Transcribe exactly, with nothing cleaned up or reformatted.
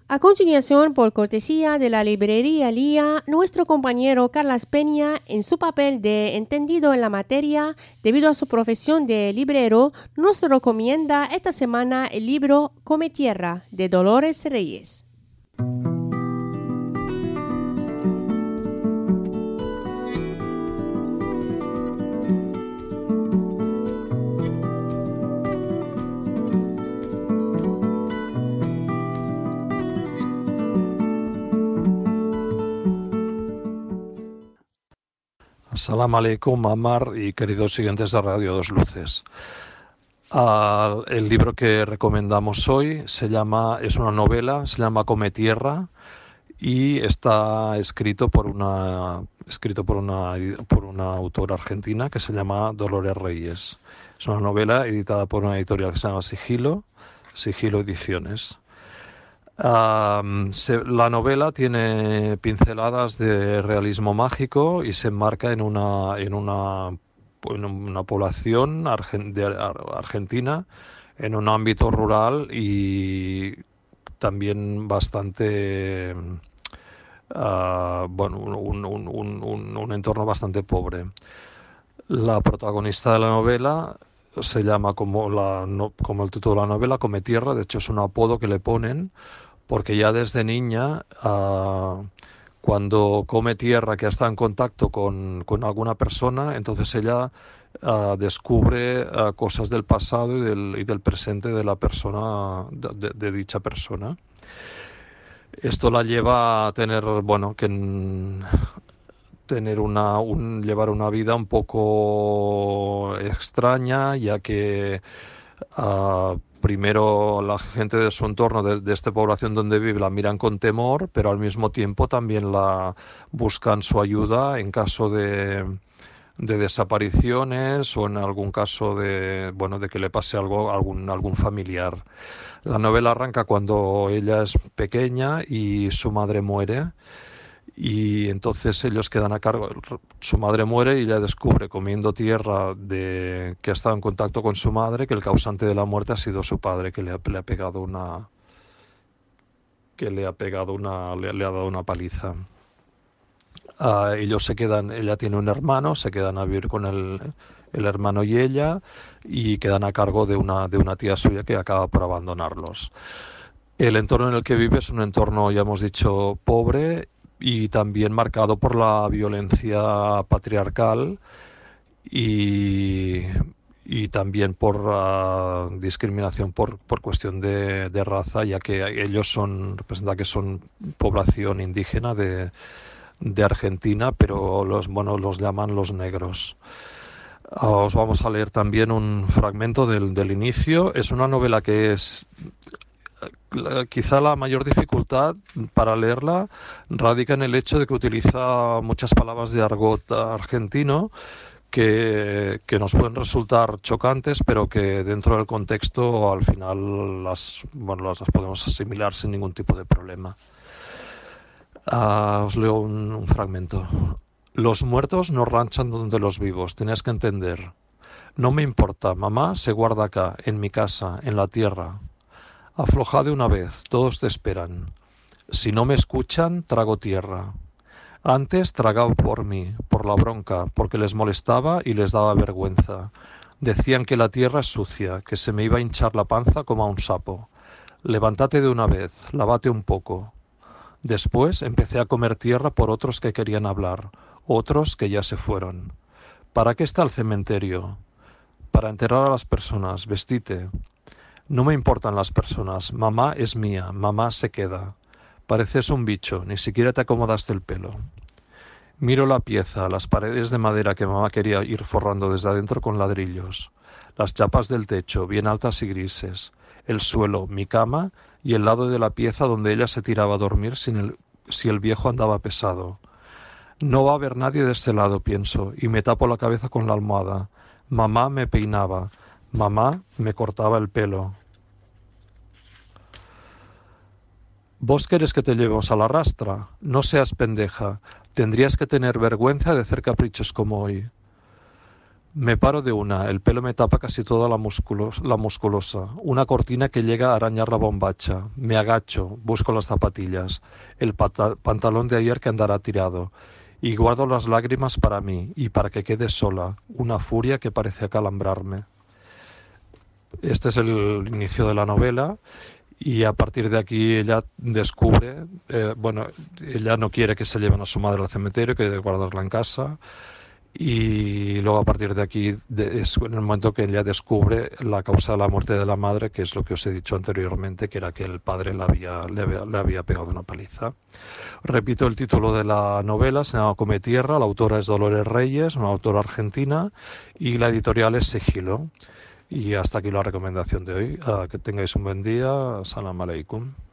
A continuación, por cortesía de la librería Lía, nuestro compañero Carlas Peña, en su papel de entendido en la materia, debido a su profesión de librero, nos recomienda esta semana el libro Come Tierra, de Dolores Reyes. Salam aleikum, Amar y queridos siguientes de Radio Dos Luces. Uh, el libro que recomendamos hoy se llama, es una novela, se llama Come Tierra y está escrito por una escrito por una por una autora argentina que se llama Dolores Reyes. Es una novela editada por una editorial que se llama Sigilo, Sigilo Ediciones. Uh, se, la novela tiene pinceladas de realismo mágico y se enmarca en una en una, en una población argen, de, argentina, en un ámbito rural y también bastante uh, bueno un, un, un, un, un entorno bastante pobre. La protagonista de la novela se llama como, la, no, como el título de la novela, Come Tierra. De hecho es un apodo que le ponen porque ya desde niña, uh, cuando come tierra, que está en contacto con, con alguna persona, entonces ella uh, descubre uh, cosas del pasado y del, y del presente de la persona, de, de, de dicha persona. Esto la lleva a tener, bueno, que tener una, un, llevar una vida un poco extraña, ya que uh, primero la gente de su entorno, de, de esta población donde vive, la miran con temor, pero al mismo tiempo también la buscan su ayuda en caso de, de desapariciones o en algún caso de, bueno, de que le pase algo a algún, algún familiar. La novela arranca cuando ella es pequeña y su madre muere. Y entonces ellos quedan a cargo, su madre muere y ella descubre comiendo tierra de que ha estado en contacto con su madre que el causante de la muerte ha sido su padre, que le ha, le ha pegado una que le ha pegado una le, le ha dado una paliza. Uh, ellos se quedan, ella tiene un hermano, se quedan a vivir con el, el hermano y ella y quedan a cargo de una de una tía suya que acaba por abandonarlos. El entorno en el que vive es un entorno, ya hemos dicho, pobre y también marcado por la violencia patriarcal y, y también por uh, discriminación por, por cuestión de, de raza, ya que ellos son, representa que son población indígena de, de Argentina, pero los, bueno, los llaman los negros. Uh, os vamos a leer también un fragmento del, del inicio. Es una novela que es... Quizá la mayor dificultad para leerla radica en el hecho de que utiliza muchas palabras de argot argentino que, que nos pueden resultar chocantes, pero que dentro del contexto al final las, bueno, las podemos asimilar sin ningún tipo de problema. Uh, os leo un, un fragmento. Los muertos no ranchan donde los vivos, tenéis que entender. No me importa, mamá se guarda acá, en mi casa, en la tierra. Afloja de una vez, todos te esperan. Si no me escuchan, trago tierra. Antes tragaba por mí, por la bronca, porque les molestaba y les daba vergüenza. Decían que la tierra es sucia, que se me iba a hinchar la panza como a un sapo. Levántate de una vez, lávate un poco. Después empecé a comer tierra por otros que querían hablar, otros que ya se fueron. ¿Para qué está el cementerio? Para enterrar a las personas, vestite. No me importan las personas, mamá es mía, mamá se queda. Pareces un bicho, ni siquiera te acomodaste el pelo. Miro la pieza, las paredes de madera que mamá quería ir forrando desde adentro con ladrillos, las chapas del techo, bien altas y grises, el suelo, mi cama y el lado de la pieza donde ella se tiraba a dormir sin el, si el viejo andaba pesado. No va a haber nadie de ese lado, pienso, y me tapo la cabeza con la almohada. Mamá me peinaba. Mamá me cortaba el pelo. ¿Vos querés que te llevemos a la rastra? No seas pendeja. Tendrías que tener vergüenza de hacer caprichos como hoy. Me paro de una, el pelo me tapa casi toda la, musculos- la musculosa. Una cortina que llega a arañar la bombacha. Me agacho, busco las zapatillas, el pata- pantalón de ayer que andará tirado. Y guardo las lágrimas para mí y para que quede sola, una furia que parece acalambrarme. Este es el inicio de la novela y a partir de aquí ella descubre, eh, bueno, ella no quiere que se lleven a su madre al cementerio, que debe guardarla en casa. Y luego a partir de aquí de, es en el momento que ella descubre la causa de la muerte de la madre, que es lo que os he dicho anteriormente, que era que el padre le había, le había, le había pegado una paliza. Repito el título de la novela, se llama Come Tierra, la autora es Dolores Reyes, una autora argentina, y la editorial es Sigilo. Y hasta aquí la recomendación de hoy. Uh, que tengáis un buen día. Salam aleikum.